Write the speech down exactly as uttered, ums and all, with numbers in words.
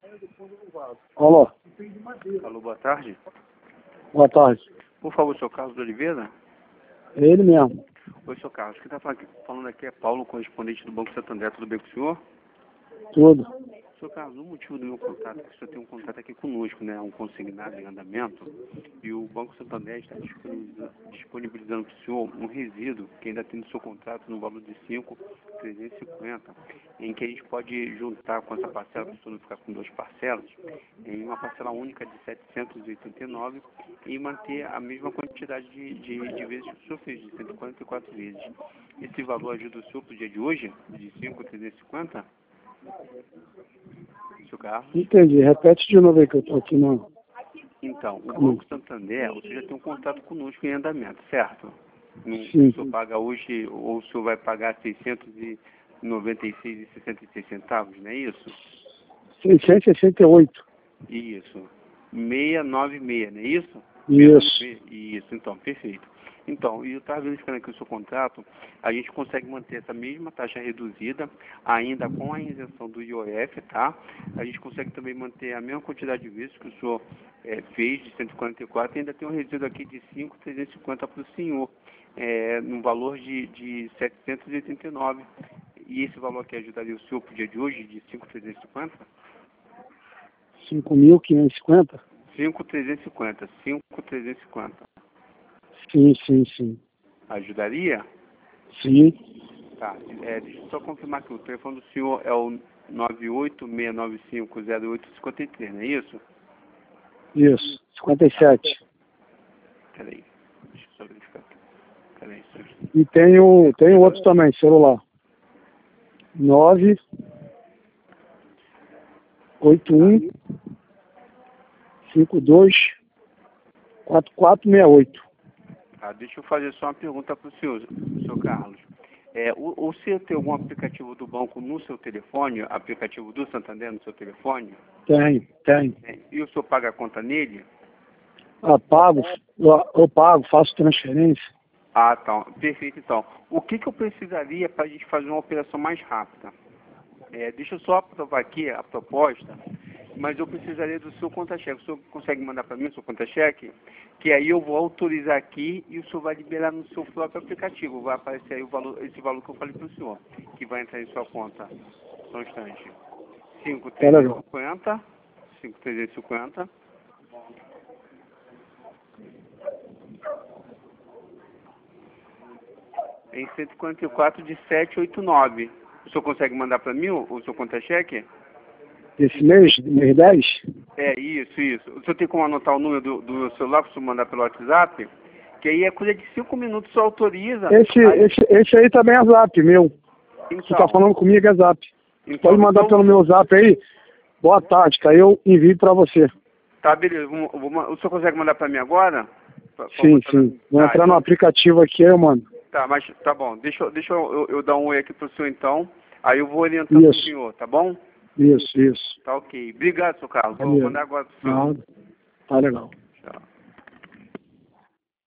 Alô? Alô, boa tarde. Boa tarde. Por favor, senhor Carlos de Oliveira? É ele mesmo. Oi, senhor Carlos. Quem está falando aqui é Paulo, correspondente do Banco Santander. Tudo bem com o senhor? Tudo. Senhor Carlos, o motivo do meu contato é que o senhor tem um contato aqui conosco, né? Um consignado em andamento. E o Banco Santander está disponibilizando, disponibilizando para o senhor um resíduo que ainda tem no seu contrato no valor de cinco mil trezentos e cinquenta, em que a gente pode juntar com essa parcela, para o senhor não ficar com duas parcelas, em uma parcela única de setecentos e oitenta e nove e manter a mesma quantidade de, de, de vezes que o senhor fez, de cento e quarenta e quatro vezes. Esse valor ajuda o senhor para o dia de hoje, de cinco mil trezentos e cinquenta? Seu Carlos? Entendi. Repete de novo aí que eu tô aqui no... Então, o Banco Santander, o senhor já tem um contrato conosco em andamento, certo? No, Sim, o senhor sim. paga hoje, ou o senhor vai pagar seiscentos e noventa e seis reais e sessenta e seis centavos, não é isso? seiscentos e sessenta e oito. Isso. seiscentos e noventa e seis, não é isso? Isso. seiscentos e noventa e seis. Isso, então, perfeito. Então, e eu estava verificando aqui o seu contrato, a gente consegue manter essa mesma taxa reduzida, ainda com a isenção do I O F, tá? A gente consegue também manter a mesma quantidade de vezes que o senhor é, fez, de cento e quarenta e quatro, e ainda tem um resíduo aqui de cinco mil trezentos e cinquenta para o senhor, é, no valor de, de setecentos e oitenta e nove. E esse valor aqui ajudaria o senhor para o dia de hoje, de cinco mil trezentos e cinquenta? cinco mil quinhentos e cinquenta? cinco mil trezentos e cinquenta, cinco mil trezentos e cinquenta. Sim, sim, sim. Ajudaria? Sim. Tá, é, deixa eu só confirmar que o telefone do senhor é o nove oito seis nove cinco zero oito cinco três, não é isso? Isso. cinquenta e sete. Peraí, deixa eu só verificar aqui. Peraí, só... E tem o, tem o outro também, celular. nove oito um cinco dois quatro quatro seis oito. Tá, deixa eu fazer só uma pergunta para o senhor, senhor Carlos. É, o, o senhor tem algum aplicativo do banco no seu telefone, aplicativo do Santander no seu telefone? Tem, tem. É, e o senhor paga a conta nele? Ah, pago, eu, eu pago, faço transferência. Ah, tá. Perfeito, então. O que, que eu precisaria para a gente fazer uma operação mais rápida? É, deixa eu só aprovar aqui a proposta, mas eu precisaria do seu conta-cheque. O senhor consegue mandar para mim o seu conta-cheque? Que aí eu vou autorizar aqui e o senhor vai liberar no seu próprio aplicativo. Vai aparecer aí o valor, esse valor que eu falei para o senhor, que vai entrar em sua conta. Só um instante. cinco mil trezentos e cinquenta. cinco mil trezentos e cinquenta. Em cento e quarenta e quatro de setecentos e oitenta e nove. O senhor consegue mandar para mim o, o seu conta-cheque? Esse mês, mês dez? É, isso, isso. O senhor tem como anotar o número do, do meu celular para o senhor mandar pelo WhatsApp? Que aí é coisa de cinco minutos, o senhor autoriza. Esse, Aí, esse, esse aí também é zap, meu. então, Você tá falando comigo é zap. então, Pode mandar então, pelo meu zap aí. Boa tarde, que aí eu envio pra você. Tá, beleza. Vou, vou, o senhor consegue mandar para mim agora? Pra, pra Sim, mostrar- sim. Vou Tá, entrar no então, aplicativo aqui, eu mando. tá, mas tá bom. Deixa, eu- deixa eu, eu, eu dar um oi aqui pro senhor então. Aí eu vou orientando o Isso, senhor, tá bom? isso, isso. Tá ok. Obrigado, senhor Carlos. Vou Beleza. mandar agora pro senhor. Ah, tá legal.